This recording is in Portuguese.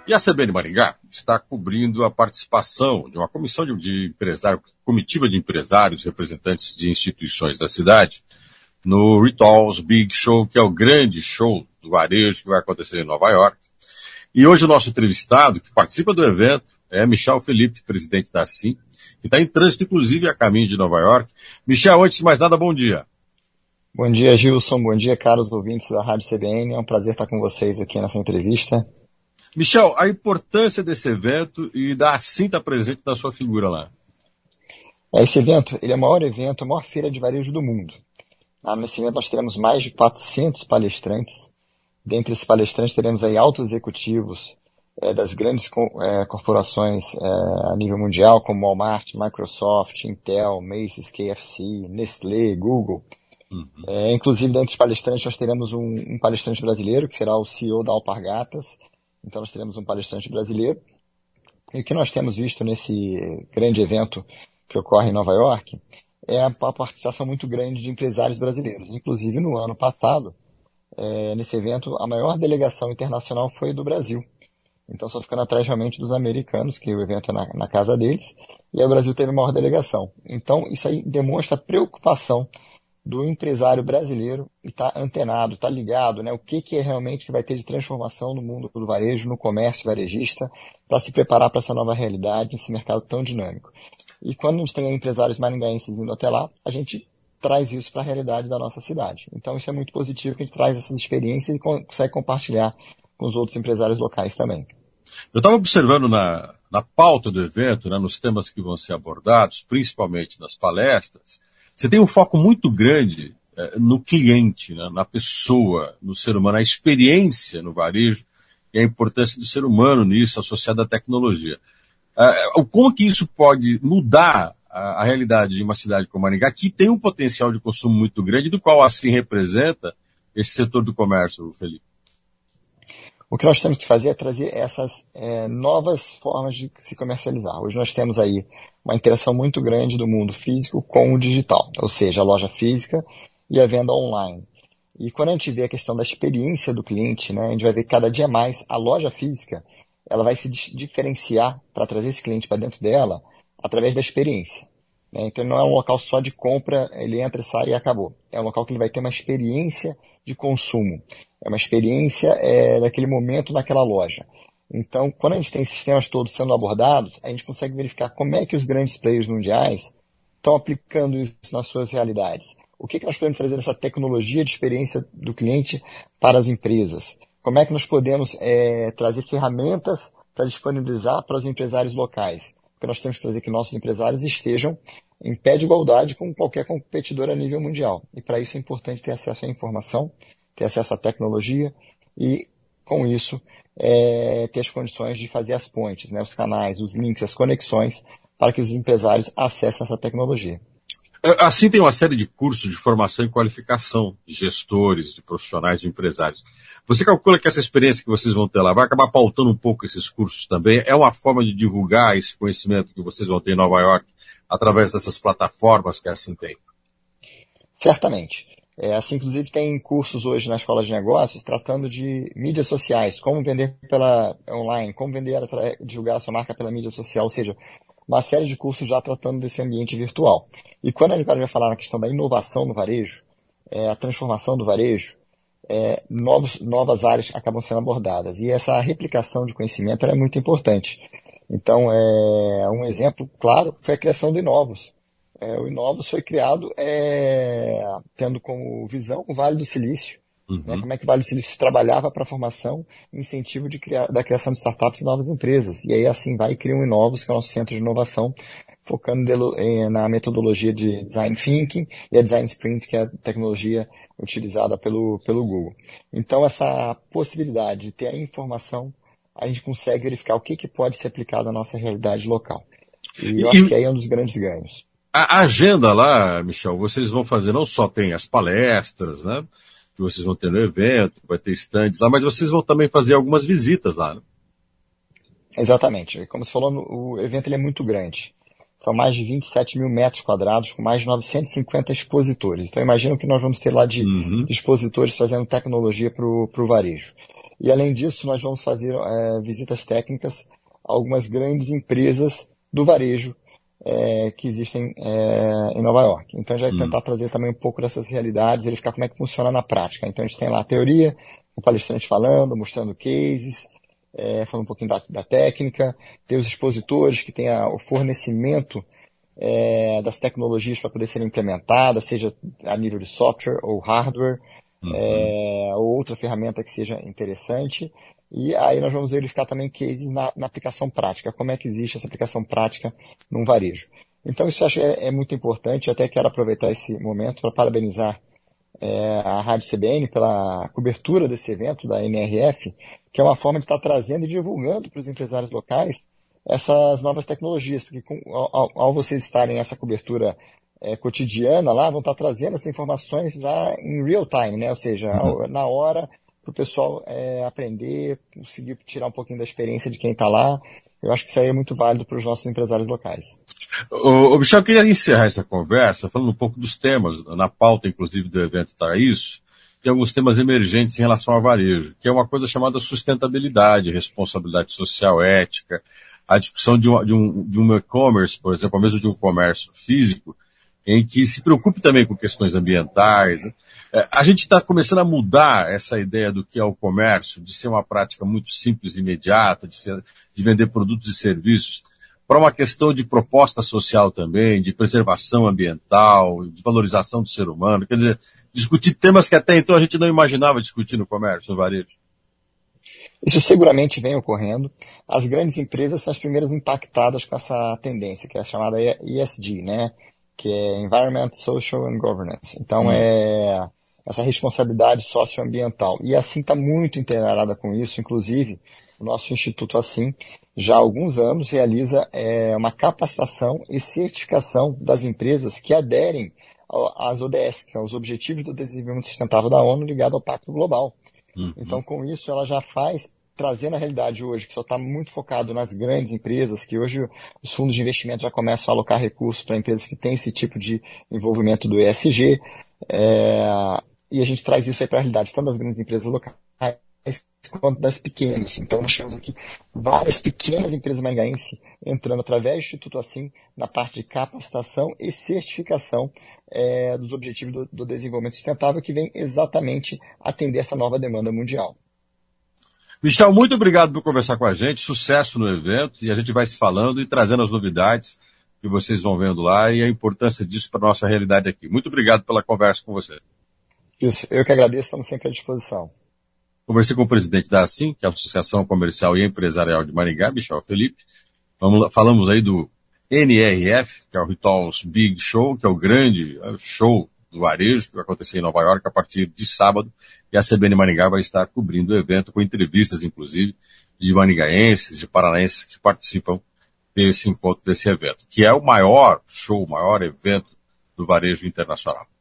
E a CBN Maringá está cobrindo a participação de uma comitiva de empresários, representantes de instituições da cidade, no Rituals Big Show, que é o grande show do varejo que vai acontecer em Nova York. E hoje o nosso entrevistado, que participa do evento, é Michel Felipe, presidente da Assim, que está em trânsito, inclusive, a caminho de Nova York. Michel, antes de mais nada, bom dia. Bom dia, Gilson. Bom dia, caros ouvintes da Rádio CBN. É um prazer estar com vocês aqui nessa entrevista. Michel, a importância desse evento e da Assim estar presente na sua figura lá. Esse evento, ele é o maior evento, a maior feira de varejo do mundo. Nesse evento nós teremos mais de 400 palestrantes. Dentre esses palestrantes teremos aí altos executivos das grandes corporações a nível mundial, como Walmart, Microsoft, Intel, Macy's, KFC, Nestlé, Google. Inclusive, dentre os palestrantes, nós teremos um palestrante brasileiro, que será o CEO da Alpargatas. Então, nós teremos um palestrante brasileiro. E o que nós temos visto nesse grande evento que ocorre em Nova York é a participação muito grande de empresários brasileiros. Inclusive, no ano passado, nesse evento, a maior delegação internacional foi do Brasil. Então, só ficando atrás realmente dos americanos, que o evento é na casa deles, e aí o Brasil teve a maior delegação. Então, isso aí demonstra a preocupação do empresário brasileiro e está antenado, está ligado, né? O que é realmente que vai ter de transformação no mundo do varejo, no comércio varejista, para se preparar para essa nova realidade, esse mercado tão dinâmico. E quando a gente tem empresários maringaenses indo até lá, a gente traz isso para a realidade da nossa cidade. Então isso é muito positivo, que a gente traz essas experiências e consegue compartilhar com os outros empresários locais também. Eu estava observando na pauta do evento, né, nos temas que vão ser abordados, principalmente nas palestras, você tem um foco muito grande no cliente, né, na pessoa, no ser humano, a experiência no varejo e a importância do ser humano nisso, associada à tecnologia. Como que isso pode mudar a realidade de uma cidade como Maringá, que tem um potencial de consumo muito grande, do qual assim representa esse setor do comércio, Felipe? O que nós temos que fazer é trazer essas novas formas de se comercializar. Hoje nós temos aí uma interação muito grande do mundo físico com o digital, ou seja, a loja física e a venda online. E quando a gente vê a questão da experiência do cliente, né, a gente vai ver que cada dia mais a loja física ela vai se diferenciar para trazer esse cliente para dentro dela através da experiência. Né? Então não é um local só de compra, ele entra, sai e acabou. É um local que ele vai ter uma experiência de consumo. É uma experiência daquele momento naquela loja. Então, quando a gente tem esses temas todos sendo abordados, a gente consegue verificar como é que os grandes players mundiais estão aplicando isso nas suas realidades. O que nós podemos trazer dessa tecnologia de experiência do cliente para as empresas? Como é que nós podemos trazer ferramentas para disponibilizar para os empresários locais? Porque nós temos que trazer que nossos empresários estejam em pé de igualdade com qualquer competidor a nível mundial. E para isso é importante ter acesso à informação, ter acesso à tecnologia e, com isso, ter as condições de fazer as pontes, né, os canais, os links, as conexões para que os empresários acessem essa tecnologia. Assim tem uma série de cursos de formação e qualificação de gestores, de profissionais, de empresários. Você calcula que essa experiência que vocês vão ter lá vai acabar pautando um pouco esses cursos também? É uma forma de divulgar esse conhecimento que vocês vão ter em Nova York através dessas plataformas que a Assim tem? Certamente. Assim, inclusive, tem cursos hoje na Escola de Negócios tratando de mídias sociais, como vender pela online, como divulgar a sua marca pela mídia social, ou seja, uma série de cursos já tratando desse ambiente virtual. E quando a gente vai falar na questão da inovação no varejo, a transformação do varejo, novas áreas acabam sendo abordadas. E essa replicação de conhecimento é muito importante. Então, um exemplo claro foi a criação do Inovos. O Inovos foi criado tendo como visão o Vale do Silício. Né, como é que o Vale do Silício trabalhava para a formação e incentivo da criação de startups e novas empresas. E aí assim vai e cria o Inovos, que é o nosso centro de inovação, focando na metodologia de Design Thinking e a Design Sprint, que é a tecnologia utilizada pelo Google. Então essa possibilidade de ter a informação, a gente consegue verificar o que pode ser aplicado à nossa realidade local. E eu acho que aí é um dos grandes ganhos. A agenda lá, Michel, vocês vão fazer, não só tem as palestras, né, que vocês vão ter no evento, vai ter stands lá, mas vocês vão também fazer algumas visitas lá, né? Exatamente. Como você falou, o evento ele é muito grande. São mais de 27 mil metros quadrados, com mais de 950 expositores. Então imagina o que nós vamos ter lá de expositores trazendo tecnologia para o varejo. E além disso, nós vamos fazer visitas técnicas a algumas grandes empresas do varejo que existem em Nova York. Então, a gente vai tentar trazer também um pouco dessas realidades, verificar como é que funciona na prática. Então, a gente tem lá a teoria, o palestrante falando, mostrando cases, falando um pouquinho da técnica, tem os expositores que têm o fornecimento das tecnologias para poder serem implementadas, seja a nível de software ou hardware, ou outra ferramenta que seja interessante. E aí nós vamos verificar também cases na aplicação prática, como é que existe essa aplicação prática num varejo. Então isso eu acho é muito importante, eu até quero aproveitar esse momento para parabenizar a Rádio CBN pela cobertura desse evento da NRF, que é uma forma de estar trazendo e divulgando para os empresários locais essas novas tecnologias, porque ao vocês estarem nessa cobertura cotidiana lá, vão estar trazendo essas informações já em real time, né? Ou seja, na hora, para o pessoal aprender, conseguir tirar um pouquinho da experiência de quem está lá. Eu acho que isso aí é muito válido para os nossos empresários locais. Michel, eu queria encerrar essa conversa falando um pouco dos temas, na pauta inclusive do evento está isso, tem alguns temas emergentes em relação ao varejo, que é uma coisa chamada sustentabilidade, responsabilidade social, ética, a discussão de um e-commerce, por exemplo, ou mesmo de um comércio físico, em que se preocupe também com questões ambientais. A gente está começando a mudar essa ideia do que é o comércio, de ser uma prática muito simples e imediata, de vender produtos e serviços, para uma questão de proposta social também, de preservação ambiental, de valorização do ser humano. Quer dizer, discutir temas que até então a gente não imaginava discutir no comércio, no varejo. Isso seguramente vem ocorrendo. As grandes empresas são as primeiras impactadas com essa tendência, que é a chamada ESG, né? Que é Environment, Social and Governance. Então, essa responsabilidade socioambiental. E assim está muito integrada com isso, inclusive, o nosso Instituto, assim, já há alguns anos realiza uma capacitação e certificação das empresas que aderem às ODS, que são os Objetivos do Desenvolvimento Sustentável da ONU, ligado ao Pacto Global. Então, com isso, ela já faz, trazendo a realidade hoje, que só está muito focado nas grandes empresas, que hoje os fundos de investimento já começam a alocar recursos para empresas que têm esse tipo de envolvimento do ESG, e a gente traz isso aí para a realidade, tanto das grandes empresas locais quanto das pequenas. Então, nós temos aqui várias pequenas empresas maringaenses entrando através do Instituto Assim na parte de capacitação e certificação dos Objetivos do Desenvolvimento Sustentável, que vem exatamente atender essa nova demanda mundial. Michel, muito obrigado por conversar com a gente, sucesso no evento, e a gente vai se falando e trazendo as novidades que vocês vão vendo lá e a importância disso para a nossa realidade aqui. Muito obrigado pela conversa com você. Isso, eu que agradeço, estamos sempre à disposição. Conversei com o presidente da ASSIM, que é a Associação Comercial e Empresarial de Maringá, Michel Felipe. Falamos aí do NRF, que é o Rituals Big Show, que é o grande show do varejo, que vai acontecer em Nova York a partir de sábado. E a CBN Maringá vai estar cobrindo o evento, com entrevistas, inclusive, de maringaenses, de paranaenses que participam desse encontro, desse evento, que é o maior show, o maior evento do varejo internacional.